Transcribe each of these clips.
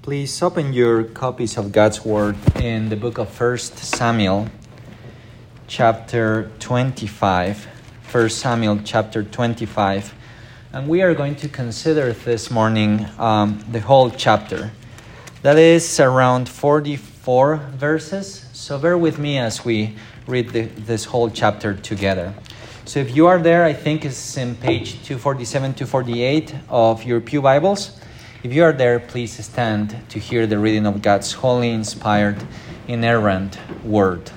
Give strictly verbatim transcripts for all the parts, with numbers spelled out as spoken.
Please open your copies of God's Word in the book of First Samuel, chapter twenty-five. First Samuel, chapter twenty-five. And we are going to consider this morning um, the whole chapter. That is around forty-four verses. So bear with me as we read the, this whole chapter together. So if you are there, I think it's in page two forty-seven, two forty-eight of your Pew Bibles. If you are there, please stand to hear the reading of God's holy, inspired, inerrant word.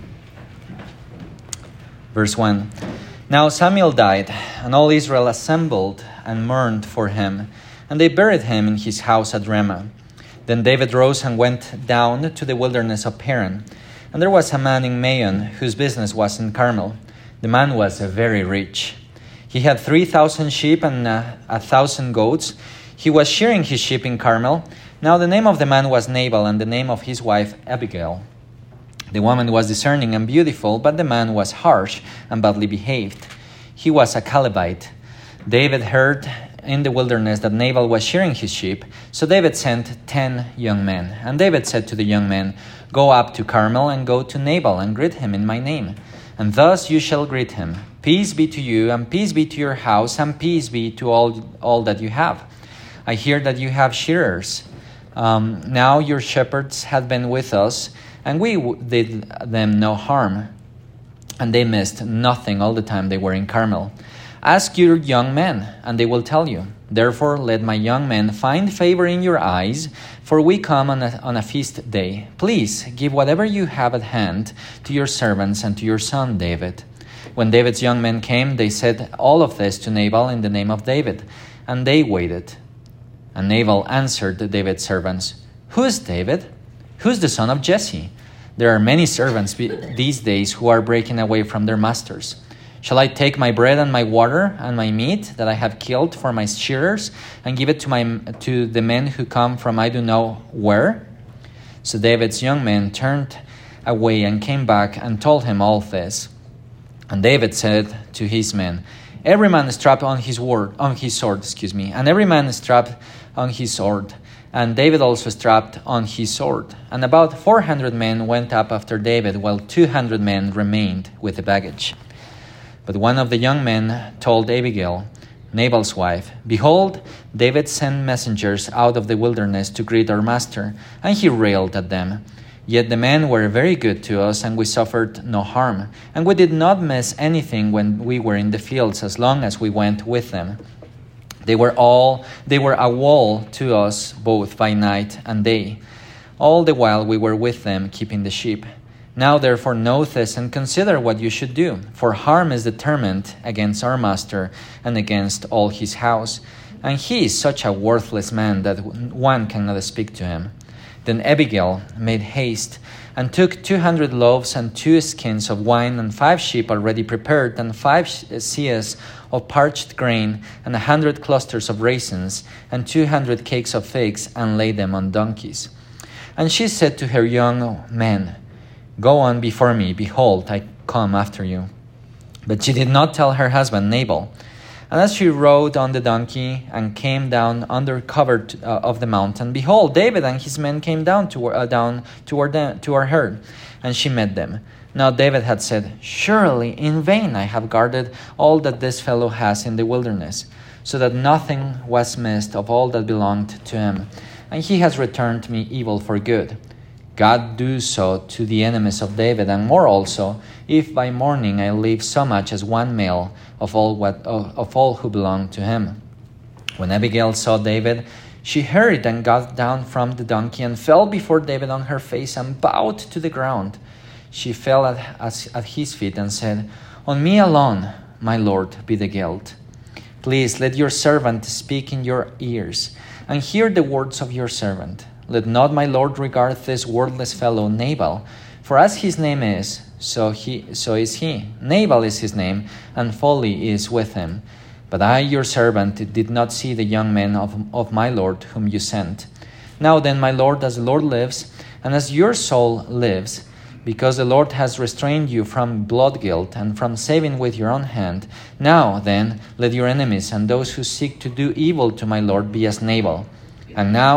Verse one. Now Samuel died, and all Israel assembled and mourned for him, and they buried him in his house at Ramah. Then David rose and went down to the wilderness of Paran. And there was a man in Maon whose business was in Carmel. The man was very rich. He had three thousand sheep and a, a thousand goats. He was shearing his sheep in Carmel. Now the name of the man was Nabal, and the name of his wife Abigail. The woman was discerning and beautiful, but the man was harsh and badly behaved. He was a Calebite. David heard in the wilderness that Nabal was shearing his sheep. So David sent ten young men. And David said to the young men, "Go up to Carmel and go to Nabal and greet him in my name. And thus you shall greet him. Peace be to you, and peace be to your house, and peace be to all, all that you have. I hear that you have shearers. Um, now your shepherds have been with us, and we w- did them no harm. And they missed nothing all the time they were in Carmel. Ask your young men, and they will tell you. Therefore, let my young men find favor in your eyes, for we come on a, on a feast day. Please give whatever you have at hand to your servants and to your son David." When David's young men came, they said all of this to Nabal in the name of David, and they waited. And Nabal answered David's servants, "Who is David? Who is the son of Jesse? There are many servants these days who are breaking away from their masters. Shall I take my bread and my water and my meat that I have killed for my shearers and give it to my to the men who come from I don't know where?" So David's young men turned away and came back and told him all this. And David said to his men, "Every man strapped on his word, on his sword, excuse me, and every man strapped on his sword." And David also strapped on his sword. And about four hundred men went up after David, while two hundred men remained with the baggage. But one of the young men told Abigail, Nabal's wife, "Behold, David sent messengers out of the wilderness to greet our master," and he railed at them. "Yet the men were very good to us, and we suffered no harm, and we did not miss anything when we were in the fields, as long as we went with them. They were all they were a wall to us both by night and day, all the while we were with them keeping the sheep. Now therefore know this and consider what you should do, for harm is determined against our master and against all his house, and he is such a worthless man that one cannot speak to him." Then Abigail made haste and took two hundred loaves and two skins of wine and five sheep already prepared and five seahs of parched grain and a hundred clusters of raisins and two hundred cakes of figs and laid them on donkeys. And she said to her young men, "Go on before me, behold, I come after you." But she did not tell her husband Nabal. And as she rode on the donkey and came down under cover uh, of the mountain, behold, David and his men came down to uh, down toward them, toward her, and she met them. Now David had said, "Surely in vain I have guarded all that this fellow has in the wilderness, so that nothing was missed of all that belonged to him, and he has returned me evil for good. God do so to the enemies of David, and more also, if by morning I leave so much as one male of all what of, of all who belong to him." When Abigail saw David, she hurried and got down from the donkey and fell before David on her face and bowed to the ground. She fell at, at, at his feet and said, "On me alone, my lord, be the guilt. Please let your servant speak in your ears, and hear the words of your servant. Let not my lord regard this worthless fellow Nabal, for as his name is, so he so is he. Nabal is his name, and folly is with him. But I, your servant, did not see the young men of, of my lord whom you sent. Now then, my lord, as the Lord lives, and as your soul lives, because the Lord has restrained you from blood guilt and from saving with your own hand, now then, let your enemies and those who seek to do evil to my lord be as Nabal. And now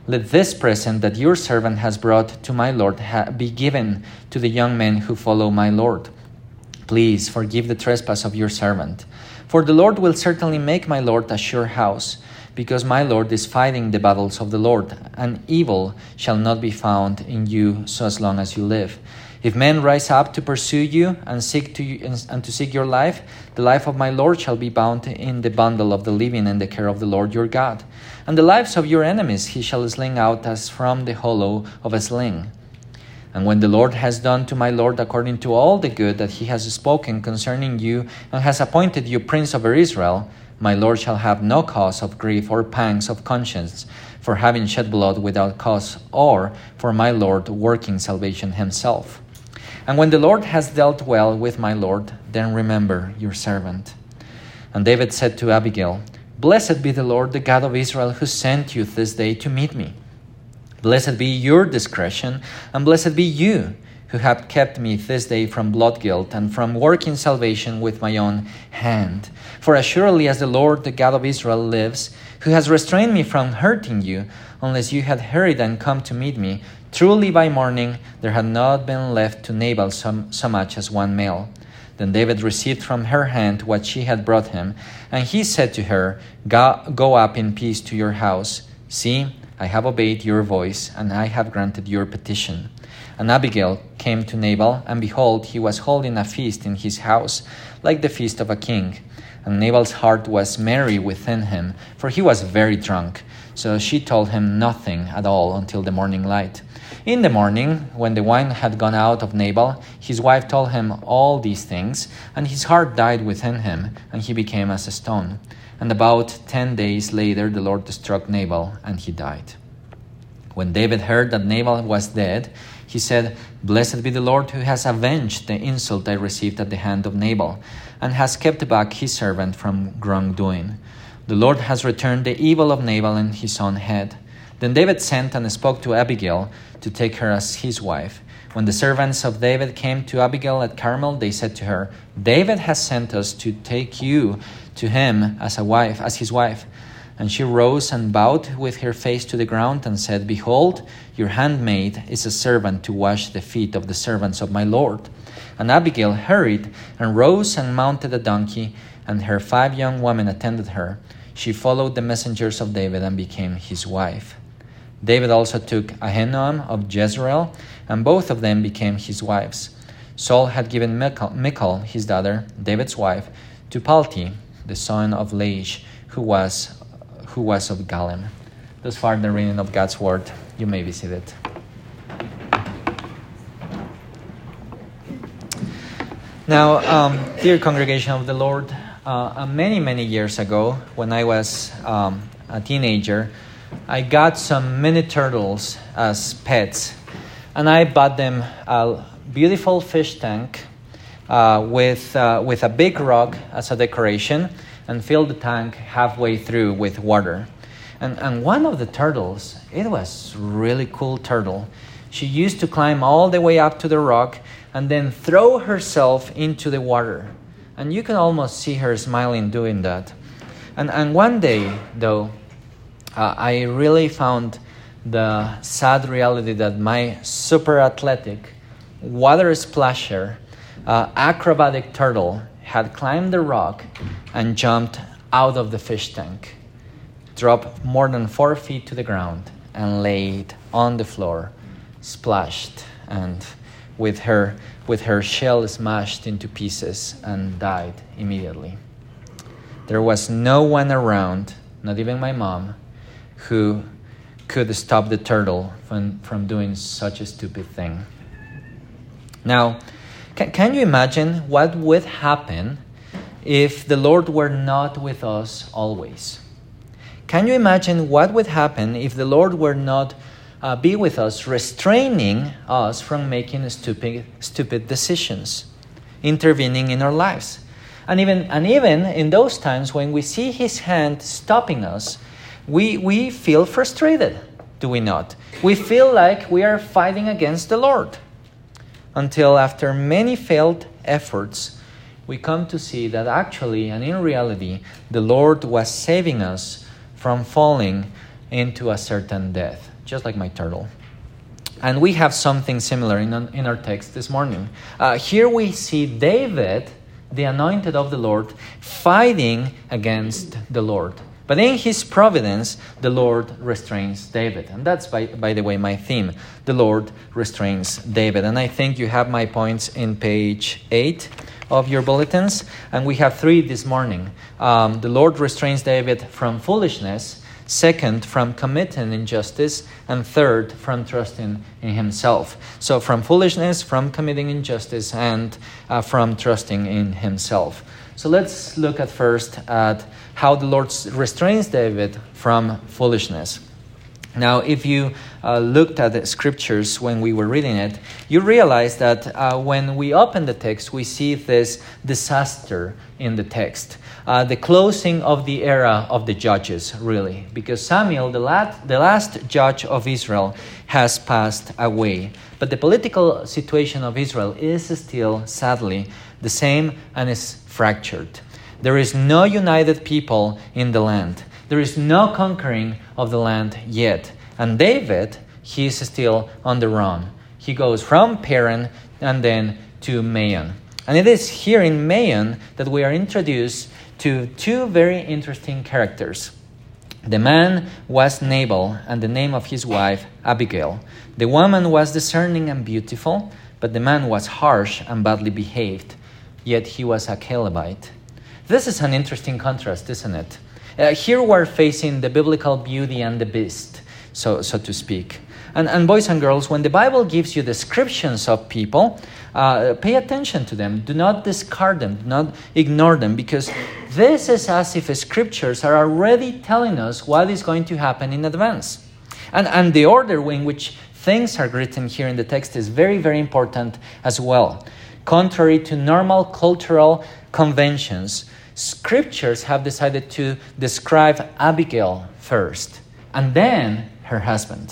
Let this present that your servant has brought to my Lord ha- be given to the young men who follow my Lord. Please forgive the trespass of your servant. For the Lord will certainly make my Lord a sure house, because my Lord is fighting the battles of the Lord, and evil shall not be found in you so as long as you live. If men rise up to pursue you and seek to you, and to seek your life, the life of my Lord shall be bound in the bundle of the living in the care of the Lord your God. And the lives of your enemies he shall sling out as from the hollow of a sling. And when the Lord has done to my Lord according to all the good that he has spoken concerning you, and has appointed you prince over Israel, my Lord shall have no cause of grief or pangs of conscience for having shed blood without cause, or for my Lord working salvation himself. And when the Lord has dealt well with my Lord, then remember your servant. And David said to Abigail, Blessed be the Lord, the God of Israel, who sent you this day to meet me. Blessed be your discretion, and blessed be you, who have kept me this day from blood guilt and from working salvation with my own hand. For as surely as the Lord, the God of Israel, lives, who has restrained me from hurting you, unless you had hurried and come to meet me, truly by morning there had not been left to Nabal so, so much as one male. Then David received from her hand what she had brought him, and he said to her, Go, go up in peace to your house. See, I have obeyed your voice, and I have granted your petition. And Abigail came to Nabal, and behold, he was holding a feast in his house, like the feast of a king. And Nabal's heart was merry within him, for he was very drunk. So she told him nothing at all until the morning light. In the morning, when the wine had gone out of Nabal, his wife told him all these things, and his heart died within him, and he became as a stone. And about ten days later, the Lord struck Nabal, and he died. When David heard that Nabal was dead, he said, Blessed be the Lord who has avenged the insult I received at the hand of Nabal, and has kept back his servant from wrongdoing. The Lord has returned the evil of Nabal on his own head. Then David sent and spoke to Abigail to take her as his wife. When the servants of David came to Abigail at Carmel, they said to her, David has sent us to take you to him as a wife, as his wife. And she rose and bowed with her face to the ground and said, Behold, your handmaid is a servant to wash the feet of the servants of my Lord. And Abigail hurried and rose and mounted a donkey, and her five young women attended her. She followed the messengers of David and became his wife. David also took Ahinoam of Jezreel, and both of them became his wives. Saul had given Michal, Michal his daughter, David's wife, to Palti, the son of Laish, who was who was of Galem. Thus far the reading of God's word. You may be seated. Now, um, dear congregation of the Lord, uh, many, many years ago, when I was um, a teenager, I got some mini turtles as pets, and I bought them a beautiful fish tank uh, with uh, with a big rock as a decoration, and filled the tank halfway through with water. And and one of the turtles, it was really cool turtle. She used to climb all the way up to the rock and then throw herself into the water. And you can almost see her smiling doing that. And and one day, though, uh, I really found the sad reality that my super athletic, water splasher, uh, acrobatic turtle had climbed the rock and jumped out of the fish tank, dropped more than four feet to the ground, and laid on the floor, splashed, and with her with her shell smashed into pieces, and died immediately. There was no one around, not even my mom, who could stop the turtle from, from doing such a stupid thing. Now, can, can you imagine what would happen if the Lord were not with us always? Can you imagine what would happen if the Lord were not uh, be with us, restraining us from making stupid, stupid decisions, intervening in our lives? And even and even in those times when we see His hand stopping us, we we feel frustrated, do we not? We feel like we are fighting against the Lord. Until after many failed efforts, we come to see that actually and in reality, the Lord was saving us from falling into a certain death. just like my turtle. And we have something similar in, in our text this morning. Uh, here we see David, the anointed of the Lord, fighting against the Lord. But in his providence, the Lord restrains David. And that's, by, by the way, my theme. The Lord restrains David. And I think you have my points in page eight of your bulletins. And we have three this morning. Um, the Lord restrains David from foolishness. Second, from committing injustice. And third, from trusting in himself. So from foolishness, from committing injustice, and uh, from trusting in himself. So let's look at first at how the Lord restrains David from foolishness. Now, if you uh, looked at the scriptures when we were reading it, you realize that uh, when we open the text, we see this disaster in the text. Uh, the closing of the era of the judges, really. Because Samuel, the last, the last judge of Israel, has passed away. But the political situation of Israel is still, sadly, the same and is fractured. There is no united people in the land. There is no conquering of the land yet. And David, he is still on the run. He goes from Paran and then to Maon. And it is here in Maon that we are introduced to two very interesting characters. The man was Nabal, and the name of his wife, Abigail. The woman was discerning and beautiful, but the man was harsh and badly behaved, yet he was a Calebite. This is an interesting contrast, isn't it? Uh, here we're facing the biblical beauty and the beast, so, so to speak. And, and boys and girls, when the Bible gives you descriptions of people, uh, pay attention to them. Do not discard them. Do not ignore them, because this is as if the scriptures are already telling us what is going to happen in advance. And, and the order in which things are written here in the text is very, very important as well. Contrary to normal cultural conventions, scriptures have decided to describe Abigail first, and then her husband.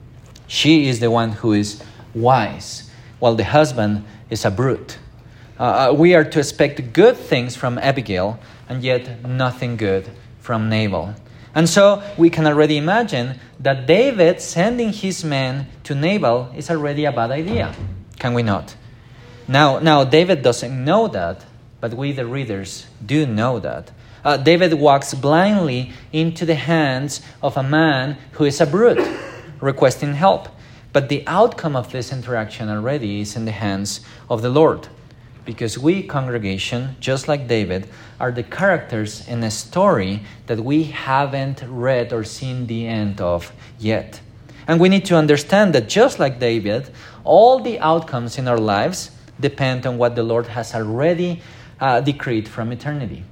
She is the one who is wise, while the husband is a brute. Uh, we are to expect good things from Abigail, and yet nothing good from Nabal. And so we can already imagine that David sending his men to Nabal is already a bad idea. Can we not? Now, now David doesn't know that, but we, the readers, do know that. Uh, David walks blindly into the hands of a man who is a brute, requesting help. But the outcome of this interaction already is in the hands of the Lord. Because we, congregation, just like David, are the characters in a story that we haven't read or seen the end of yet. And we need to understand that just like David, all the outcomes in our lives depend on what the Lord has already uh, decreed from eternity.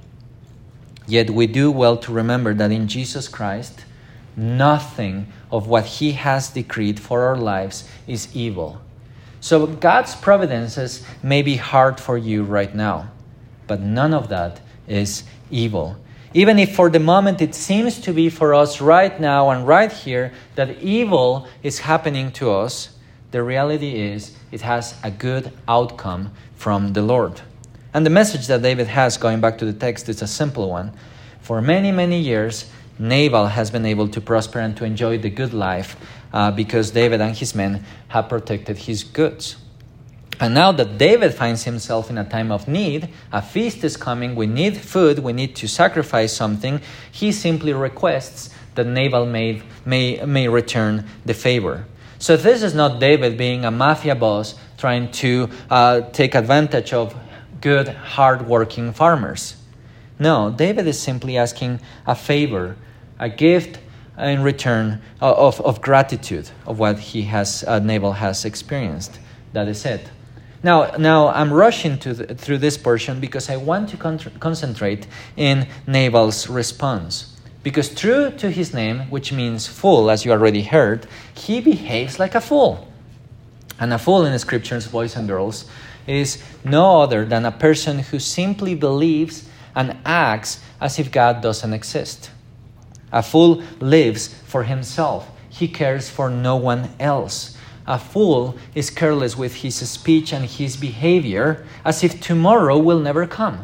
Yet we do well to remember that in Jesus Christ, nothing of what He has decreed for our lives is evil. So God's providences may be hard for you right now, but none of that is evil. Even if for the moment it seems to be for us right now and right here that evil is happening to us, the reality is it has a good outcome from the Lord. And the message that David has, going back to the text, is a simple one. For many, many years, Nabal has been able to prosper and to enjoy the good life uh, because David and his men have protected his goods. And now that David finds himself in a time of need, a feast is coming, we need food, we need to sacrifice something, he simply requests that Nabal may, may, may return the favor. So this is not David being a mafia boss trying to uh, take advantage of good, hard-working farmers. No, David is simply asking a favor, a gift in return of, of gratitude of what he has, uh, Nabal has experienced. That is it. Now, now I'm rushing to the, through this portion because I want to con- concentrate in Nabal's response. Because true to his name, which means fool, as you already heard, he behaves like a fool. And a fool in the scriptures, boys and girls, is no other than a person who simply believes and acts as if God doesn't exist. A fool lives for himself. He cares for no one else. A fool is careless with his speech and his behavior as if tomorrow will never come.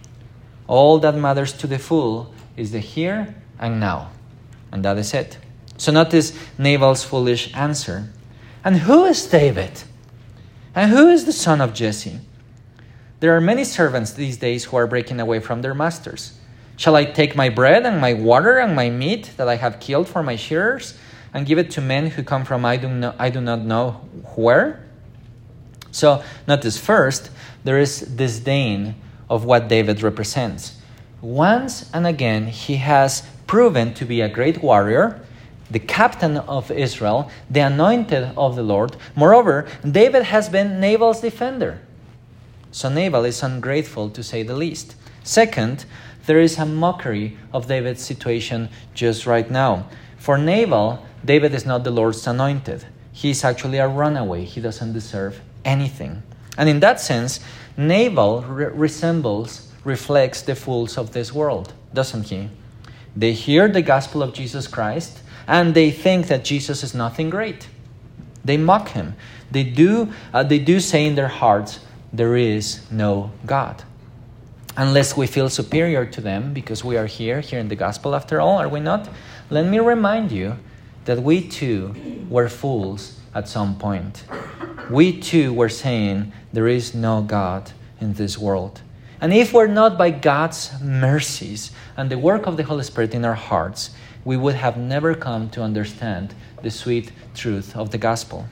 All that matters to the fool is the here and now. And that is it. So notice Nabal's foolish answer. And who is David? And who is the son of Jesse? There are many servants these days who are breaking away from their masters. Shall I take my bread and my water and my meat that I have killed for my shearers and give it to men who come from I do, no, I do not know where? So notice first, there is disdain of what David represents. Once and again, he has proven to be a great warrior, the captain of Israel, the anointed of the Lord. Moreover, David has been Nabal's defender. So Nabal is ungrateful, to say the least. Second, there is a mockery of David's situation just right now. For Nabal, David is not the Lord's anointed. He is actually a runaway. He doesn't deserve anything. And in that sense, Nabal re- resembles, reflects the fools of this world, doesn't he? They hear the gospel of Jesus Christ, and they think that Jesus is nothing great. They mock him. They do, uh, they do say in their hearts, there is no God. Unless we feel superior to them because we are here, here in the gospel after all, are we not? Let me remind you that we too were fools at some point. We too were saying there is no God in this world. And if we're not by God's mercies and the work of the Holy Spirit in our hearts, we would have never come to understand the sweet truth of the gospel.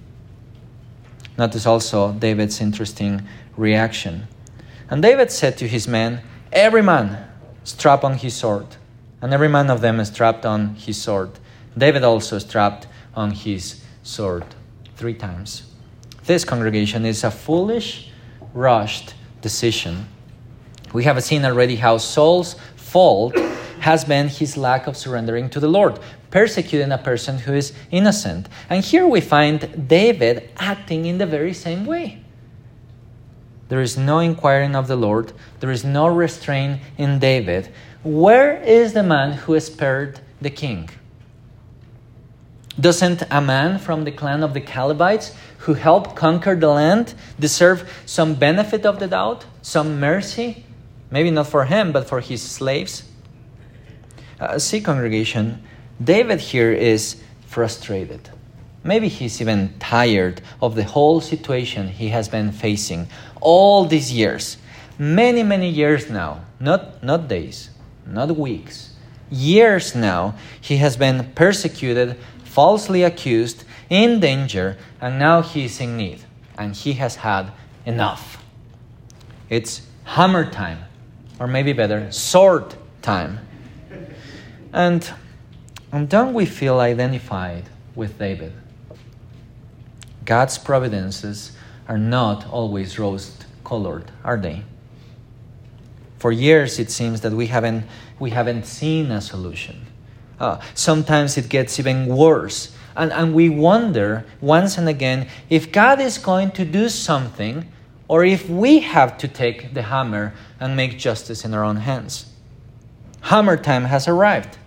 Notice also David's interesting reaction. And David said to his men, every man strap on his sword. And every man of them strapped on his sword. David also strapped on his sword three times. This, congregation, is a foolish, rushed decision. We have seen already how Saul's fault has been his lack of surrendering to the Lord, persecuting a person who is innocent. And here we find David acting in the very same way. There is no inquiring of the Lord. There is no restraint in David. Where is the man who spared the king? Doesn't a man from the clan of the Calebites who helped conquer the land deserve some benefit of the doubt, some mercy? Maybe not for him, but for his slaves. Uh, see, congregation, David here is frustrated. Maybe he's even tired of the whole situation he has been facing all these years. Many, many years now. Not, not days, not weeks. Years now, he has been persecuted, falsely accused, in danger, and now he is in need. And he has had enough. It's hammer time. Or maybe better, sword time. And, and don't we feel identified with David? God's providences are not always rose-colored, are they? For years, it seems that we haven't, we haven't seen a solution. Uh, sometimes it gets even worse. And, and we wonder once and again if God is going to do something or if we have to take the hammer and make justice in our own hands. Hammer time has arrived.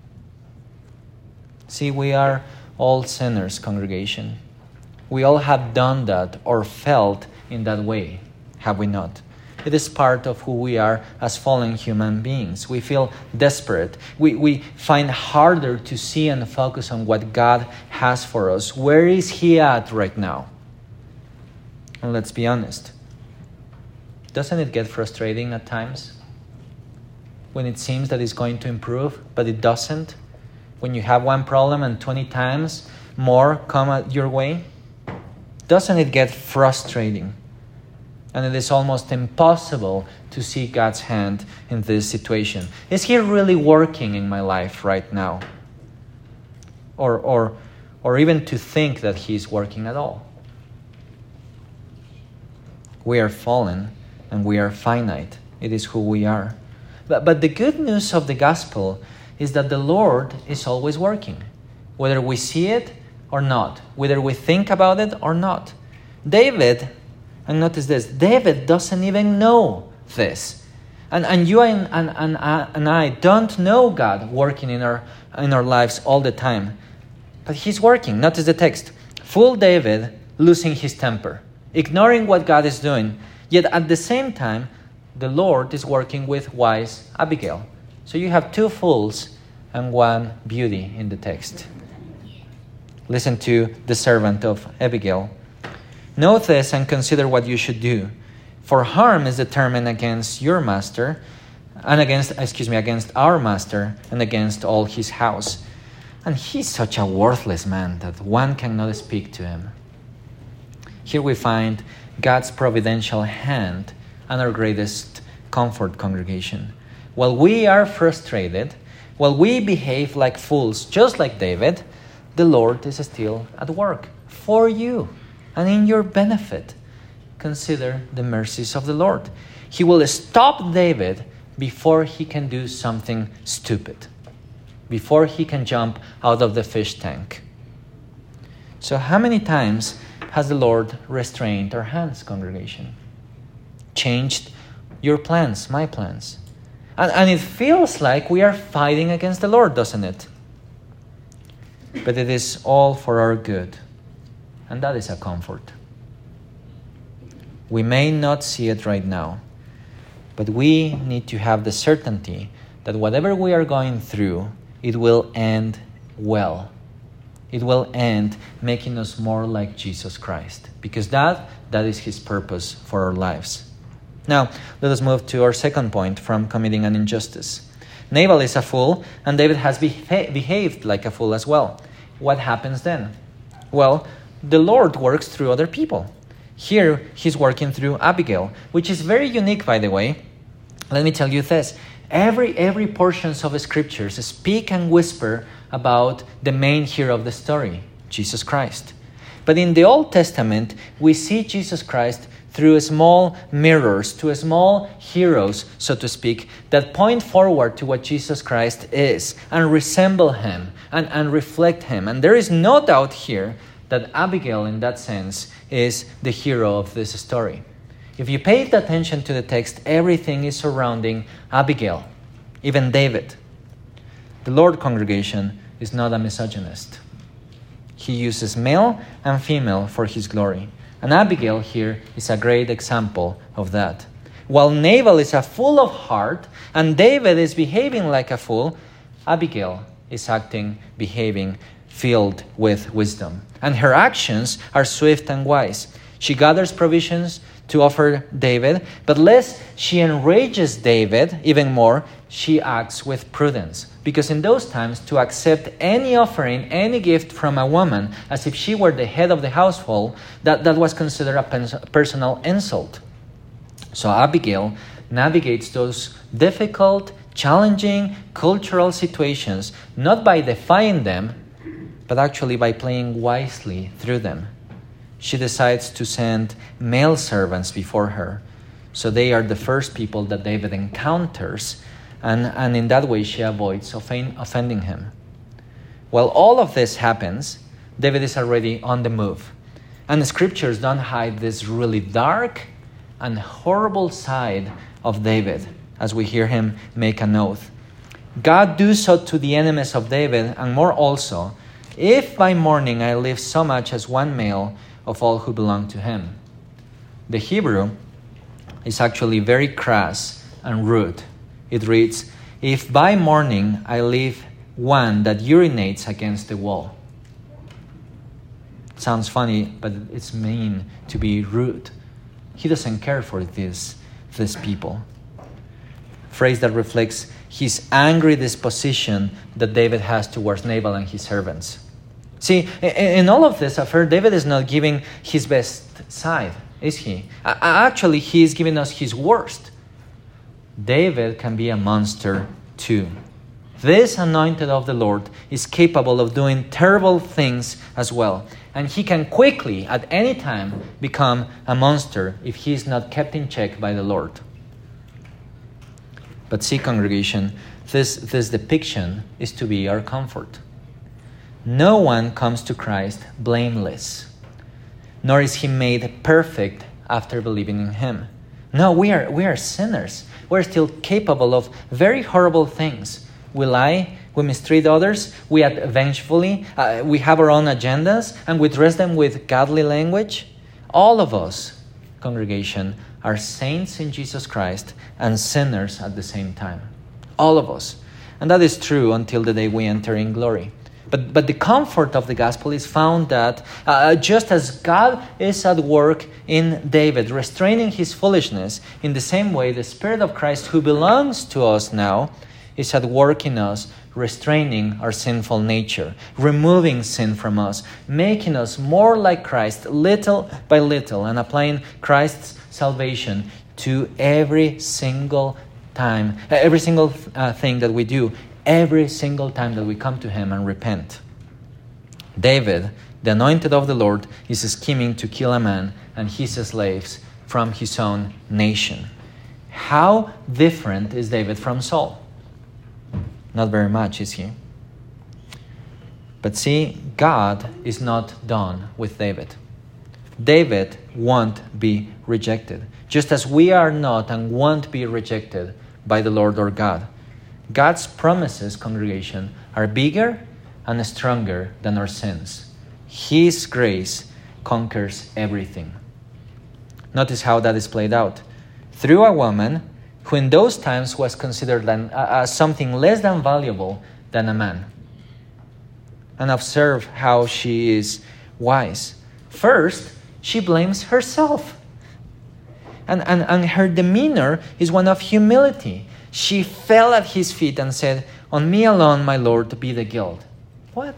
See, we are all sinners, congregation. We all have done that or felt in that way, have we not? It is part of who we are as fallen human beings. We feel desperate. We, we find harder to see and focus on what God has for us. Where is He at right now? And let's be honest. Doesn't it get frustrating at times? When it seems that it's going to improve, but it doesn't? When you have one problem and twenty times more come at your way? Doesn't it get frustrating? And it is almost impossible to see God's hand in this situation. Is He really working in my life right now? Or, or, or even to think that He's working at all. We are fallen and we are finite. It is who we are. But, but the good news of the gospel is that the Lord is always working, whether we see it or not, whether we think about it or not. David, and notice this, David doesn't even know this. And, and you and, and, and, I, and I don't know God working in our, in our lives all the time. But He's working. Notice the text. Fool David losing his temper, ignoring what God is doing. Yet at the same time, the Lord is working with wise Abigail. So you have two fools and one beauty in the text. Listen to the servant of Abigail. Note this and consider what you should do. For harm is determined against your master, and against, excuse me, against our master, and against all his house. And he's such a worthless man that one cannot speak to him. Here we find God's providential hand and our greatest comfort, congregation. While we are frustrated, while we behave like fools, just like David, the Lord is still at work for you and in your benefit. Consider the mercies of the Lord. He will stop David before he can do something stupid, before he can jump out of the fish tank. So how many times has the Lord restrained our hands, congregation? Changed your plans, my plans. And, and it feels like we are fighting against the Lord, doesn't it? But it is all for our good. And that is a comfort. We may not see it right now, but we need to have the certainty that whatever we are going through, it will end well. It will end making us more like Jesus Christ, because that, that is his purpose for our lives. Now, let us move to our second point from committing an injustice. Nabal is a fool, and David has beha- behaved like a fool as well. What happens then? Well, the Lord works through other people. Here, he's working through Abigail, which is very unique, by the way. Let me tell you this. Every, every portions of the scriptures speak and whisper about the main hero of the story, Jesus Christ. But in the Old Testament, we see Jesus Christ through small mirrors, to small heroes, so to speak, that point forward to what Jesus Christ is and resemble him and, and reflect him. And there is no doubt here that Abigail, in that sense, is the hero of this story. If you paid attention to the text, everything is surrounding Abigail, even David. The Lord, congregation, is not a misogynist. He uses male and female for his glory. And Abigail here is a great example of that. While Nabal is a fool of heart and David is behaving like a fool, Abigail is acting, behaving, filled with wisdom. And her actions are swift and wise. She gathers provisions to offer David, but lest she enrages David even more, she acts with prudence. Because in those times, to accept any offering, any gift from a woman, as if she were the head of the household, that, that was considered a pen- personal insult. So Abigail navigates those difficult, challenging cultural situations, not by defying them, but actually by playing wisely through them. She decides to send male servants before her. So they are the first people that David encounters, and, and in that way she avoids offend, offending him. While all of this happens, David is already on the move. And the scriptures don't hide this really dark and horrible side of David, as we hear him make an oath. God do so to the enemies of David, and more also, if by morning I live so much as one male of all who belong to him. The Hebrew is actually very crass and rude. It reads, if by morning I leave one that urinates against the wall. Sounds funny, but it's mean to be rude. He doesn't care for this, these people. Phrase that reflects his angry disposition that David has towards Nabal and his servants. See, in all of this affair, David is not giving his best side, is he? Actually, he is giving us his worst. David can be a monster too. This anointed of the Lord is capable of doing terrible things as well. And he can quickly, at any time, become a monster if he is not kept in check by the Lord. But see, congregation, this, this depiction is to be our comfort. No one comes to Christ blameless, nor is he made perfect after believing in him. No, we are we are sinners. We're still capable of very horrible things. We lie, we mistreat others, we act vengefully, uh, we have our own agendas, and we dress them with godly language. All of us, congregation, are saints in Jesus Christ and sinners at the same time. All of us. And that is true until the day we enter in glory. But, but the comfort of the gospel is found that uh, just as God is at work in David, restraining his foolishness, in the same way the Spirit of Christ who belongs to us now is at work in us, restraining our sinful nature, removing sin from us, making us more like Christ little by little, and applying Christ's salvation to every single time, every single uh, thing that we do, every single time that we come to him and repent. David, the anointed of the Lord, is scheming to kill a man and his slaves from his own nation. How different is David from Saul? Not very much, is he? But see, God is not done with David. David won't be rejected, just as we are not and won't be rejected by the Lord our God. God's promises, congregation, are bigger and stronger than our sins. His grace conquers everything. Notice how that is played out. Through a woman who in those times was considered an, uh, something less than valuable than a man. And observe how she is wise. First, she blames herself. And, and, and her demeanor is one of humility. She fell at his feet and said, "On me alone, my Lord, be the guilt." What?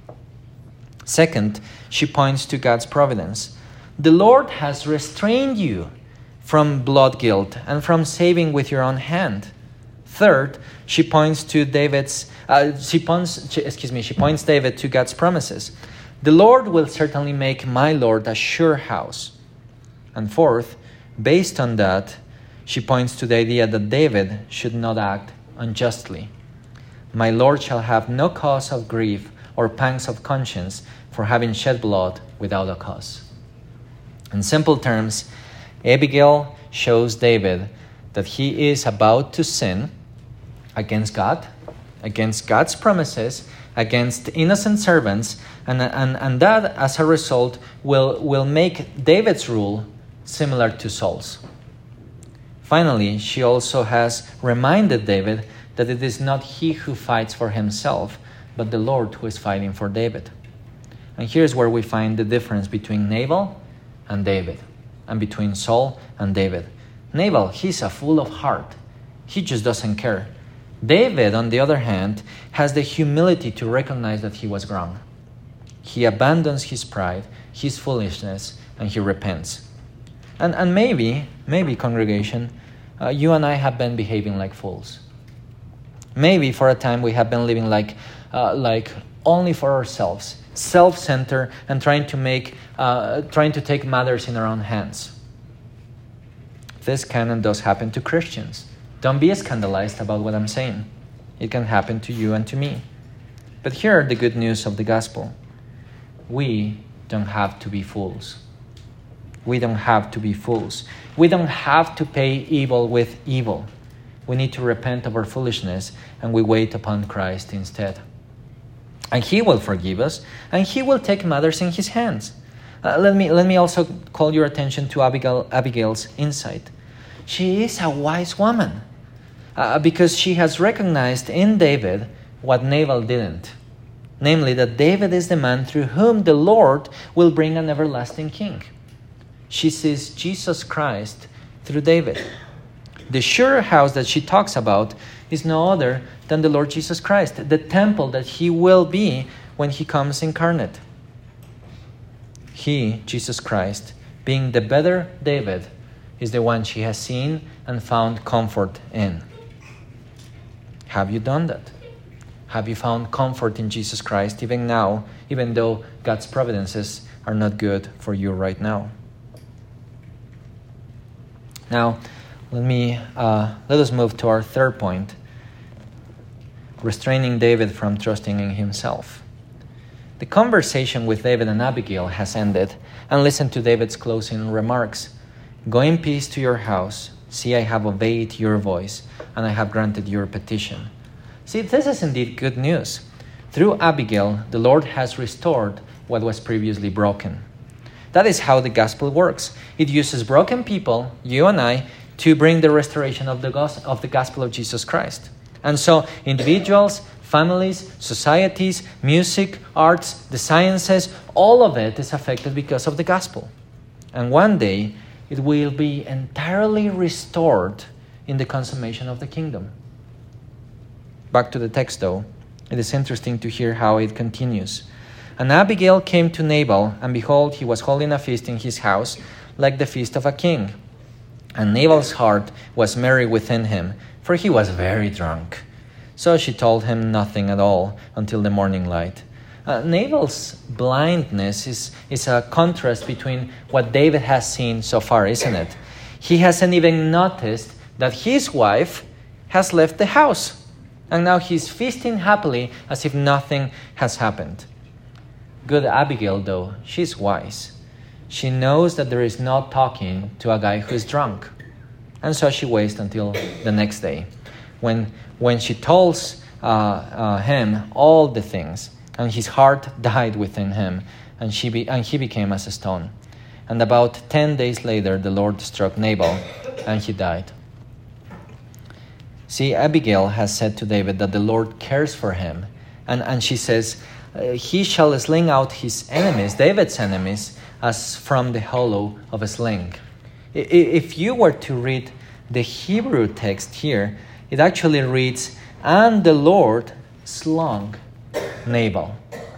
Second, she points to God's providence. The Lord has restrained you from blood guilt and from saving with your own hand. Third, she points to David's. Uh, she points. She, excuse me. She points David to God's promises. The Lord will certainly make my Lord a sure house. And fourth, based on that, she points to the idea that David should not act unjustly. My Lord shall have no cause of grief or pangs of conscience for having shed blood without a cause. In simple terms, Abigail shows David that he is about to sin against God, against God's promises, against innocent servants, and, and, and that, as a result, will, will make David's rule similar to Saul's. Finally, she also has reminded David that it is not he who fights for himself, but the Lord who is fighting for David. And here's where we find the difference between Nabal and David, and between Saul and David. Nabal, he's a fool of heart. He just doesn't care. David, on the other hand, has the humility to recognize that he was wrong. He abandons his pride, his foolishness, and he repents. And, and maybe, maybe, congregation, uh, you and I have been behaving like fools. Maybe for a time we have been living like, uh, like only for ourselves, self-centered, and trying to make, uh, trying to take matters in our own hands. This can and does happen to Christians. Don't be scandalized about what I'm saying. It can happen to you and to me. But here are the good news of the gospel. We don't have to be fools. We don't have to be fools. We don't have to pay evil with evil. We need to repent of our foolishness and we wait upon Christ instead. And he will forgive us and he will take matters in his hands. Uh, let me let me also call your attention to Abigail, Abigail's insight. She is a wise woman uh, because she has recognized in David what Nabal didn't. Namely, that David is the man through whom the Lord will bring an everlasting king. She sees Jesus Christ through David. The sure house that she talks about is no other than the Lord Jesus Christ, the temple that he will be when he comes incarnate. He, Jesus Christ, being the better David, is the one she has seen and found comfort in. Have you done that? Have you found comfort in Jesus Christ even now, even though God's providences are not good for you right now? Now, let me uh, let us move to our third point: restraining David from trusting in himself. The conversation with David and Abigail has ended, and listen to David's closing remarks. Go in peace to your house. See, I have obeyed your voice, and I have granted your petition. See, this is indeed good news. Through Abigail, the Lord has restored what was previously broken. That is how the gospel works. It uses broken people, you and I, to bring the restoration of the, gos- of the gospel of Jesus Christ. And so individuals, Families, societies, music, arts, the sciences, all of it is affected because of the gospel. And one day, it will be entirely restored in the consummation of the kingdom. Back to the text, though. It is interesting to hear how it continues. And Abigail came to Nabal, and behold, he was holding a feast in his house, like the feast of a king. And Nabal's heart was merry within him, for he was very drunk. So she told him nothing at all until the morning light. Uh, Nabal's blindness is, is a contrast between what David has seen so far, isn't it? He hasn't even noticed that his wife has left the house. And now he's feasting happily as if nothing has happened. Good Abigail, though, she's wise. She knows that there is no talking to a guy who's drunk. And so she waits until the next day, when, when she tells uh, uh, him all the things, and his heart died within him, and, she be, and he became as a stone. And about ten days later, the Lord struck Nabal, and he died. See, Abigail has said to David that the Lord cares for him. And, and she says, he shall sling out his enemies, David's enemies, as from the hollow of a sling. If you were to read the Hebrew text here, it actually reads, and the Lord slung Nabal.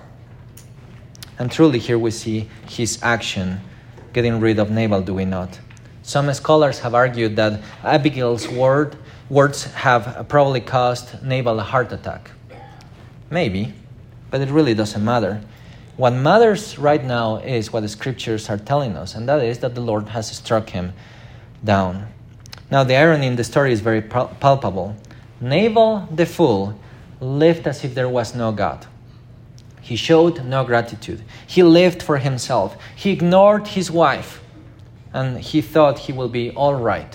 And truly here we see his action getting rid of Nabal, do we not? Some scholars have argued that Abigail's word Words have probably caused Nabal a heart attack. Maybe, but it really doesn't matter. What matters right now is what the scriptures are telling us, and that is that the Lord has struck him down. Now, the irony in the story is very palpable. Nabal, the fool, lived as if there was no God. He showed no gratitude. He lived for himself. He ignored his wife, and he thought he will be all right.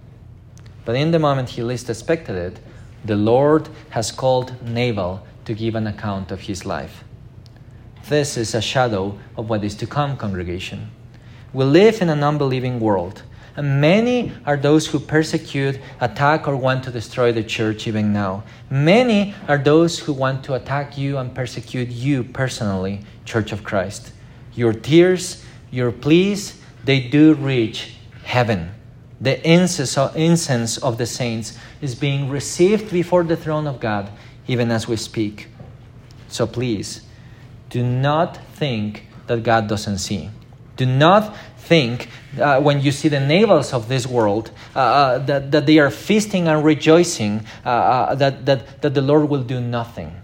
But in the moment he least expected it, the Lord has called Nabal to give an account of his life. This is a shadow of what is to come, congregation. We live in an unbelieving world, and many are those who persecute, attack, or want to destroy the church even now. Many are those who want to attack you and persecute you personally, Church of Christ. Your tears, your pleas, they do reach heaven. The incense of the saints is being received before the throne of God, even as we speak. So please, do not think that God doesn't see. Do not think uh, when you see the Nabals of this world uh, uh, that, that they are feasting and rejoicing, uh, uh, that, that, that the Lord will do nothing.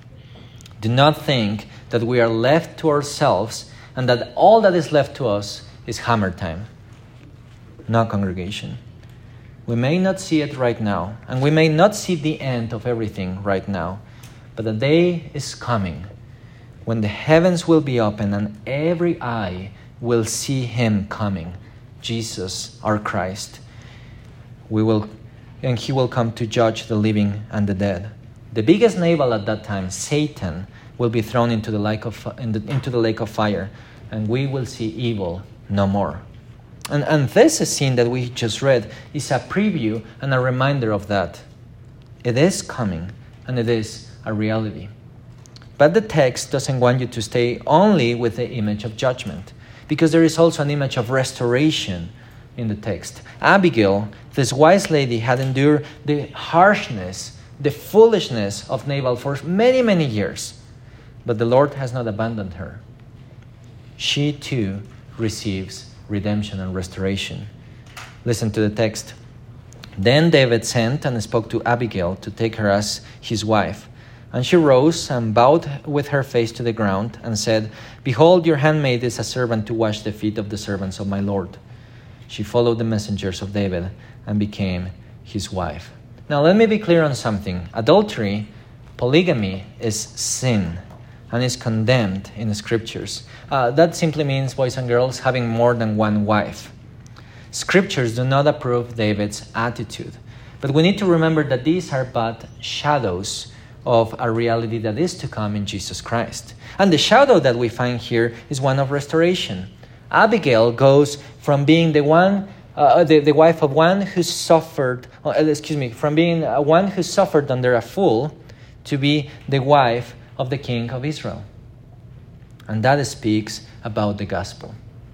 Do not think that we are left to ourselves and that all that is left to us is hammer time. No, congregation. We may not see it right now, and we may not see the end of everything right now, but the day is coming when the heavens will be open and every eye will see him coming, Jesus, our Christ. We will, and he will come to judge the living and the dead. The biggest Nabal at that time, Satan, will be thrown into the lake of in the, into the lake of fire, and we will see evil no more. And, and this scene that we just read is a preview and a reminder of that. It is coming, and it is a reality. But the text doesn't want you to stay only with the image of judgment, because there is also an image of restoration in the text. Abigail, this wise lady, had endured the harshness, the foolishness of Nabal for many, many years. But the Lord has not abandoned her. She too receives redemption and restoration. Listen to the text. Then David sent and spoke to Abigail to take her as his wife. And she rose and bowed with her face to the ground and said, Behold, your handmaid is a servant to wash the feet of the servants of my Lord. She followed the messengers of David and became his wife. Now let me be clear on something. Adultery, polygamy, is sin and is condemned in the scriptures. Uh, that simply means, boys and girls, having more than one wife. Scriptures do not approve David's attitude. But we need to remember that these are but shadows of a reality that is to come in Jesus Christ. And the shadow that we find here is one of restoration. Abigail goes from being the one, uh, the, the wife of one who suffered, uh, excuse me, from being one who suffered under a fool to be the wife of the king of Israel. And that speaks about the gospel.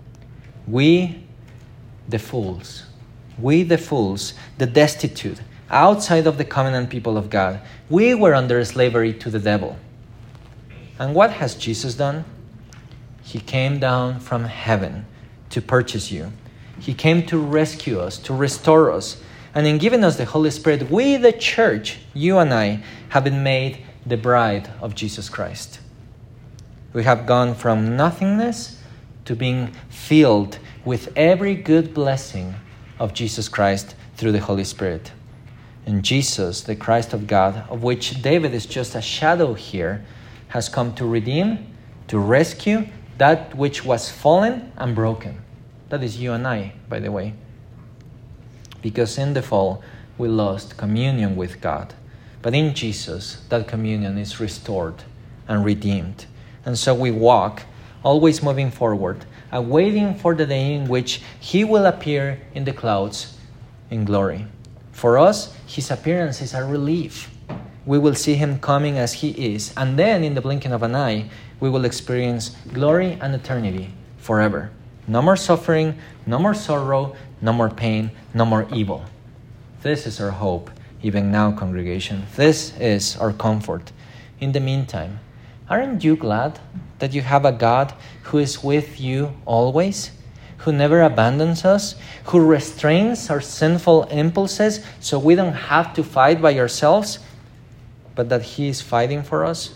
We, the fools, we the fools, the destitute, outside of the covenant people of God, we were under slavery to the devil. And what has Jesus done? He came down from heaven to purchase you. He came to rescue us, to restore us. And in giving us the Holy Spirit, we, the church, you and I, have been made the bride of Jesus Christ. We have gone from nothingness to being filled with every good blessing of Jesus Christ through the Holy Spirit. And Jesus, the Christ of God, of which David is just a shadow here, has come to redeem, to rescue that which was fallen and broken. That is you and I, by the way. Because in the fall, we lost communion with God. But in Jesus, that communion is restored and redeemed. And so we walk, always moving forward, and waiting for the day in which He will appear in the clouds in glory. For us, His appearance is a relief. We will see Him coming as He is. And then, in the blinking of an eye, we will experience glory and eternity forever. No more suffering, no more sorrow, no more pain, no more evil. This is our hope, even now, congregation. This is our comfort. In the meantime, aren't you glad that you have a God who is with you always, who never abandons us, who restrains our sinful impulses so we don't have to fight by ourselves, but that He is fighting for us?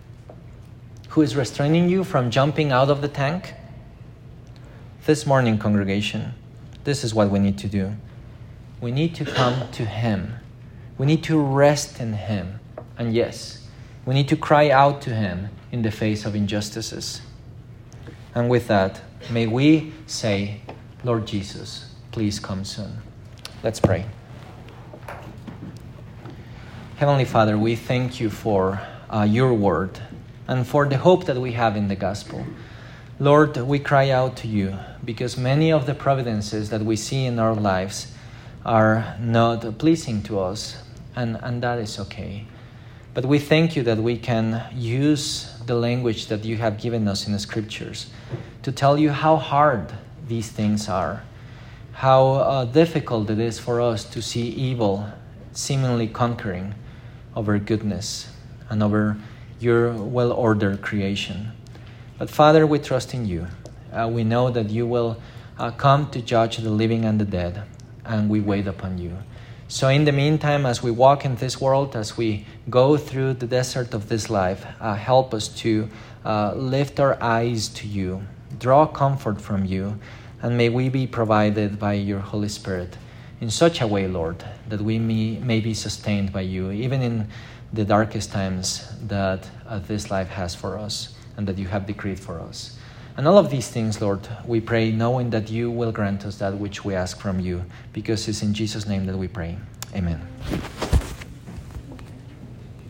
Who is restraining you from jumping out of the tank? This morning, congregation, this is what we need to do. We need to come to Him. We need to rest in Him. And yes, we need to cry out to Him in the face of injustices. And with that, may we say, Lord Jesus, please come soon. Let's pray. Heavenly Father, we thank You for uh, Your word and for the hope that we have in the gospel. Lord, we cry out to You because many of the providences that we see in our lives are not pleasing to us, and, and that is okay. But we thank You that we can use the language that You have given us in the Scriptures to tell You how hard these things are, how uh, difficult it is for us to see evil seemingly conquering over goodness and over Your well-ordered creation. But Father, we trust in You. Uh, we know that You will uh, come to judge the living and the dead, and we wait upon You. So in the meantime, as we walk in this world, as we go through the desert of this life, uh, help us to uh, lift our eyes to You, draw comfort from You, and may we be provided by Your Holy Spirit in such a way, Lord, that we may, may be sustained by You, even in the darkest times that uh, this life has for us and that You have decreed for us. And all of these things, Lord, we pray knowing that You will grant us that which we ask from You, because it's in Jesus' name that we pray. Amen.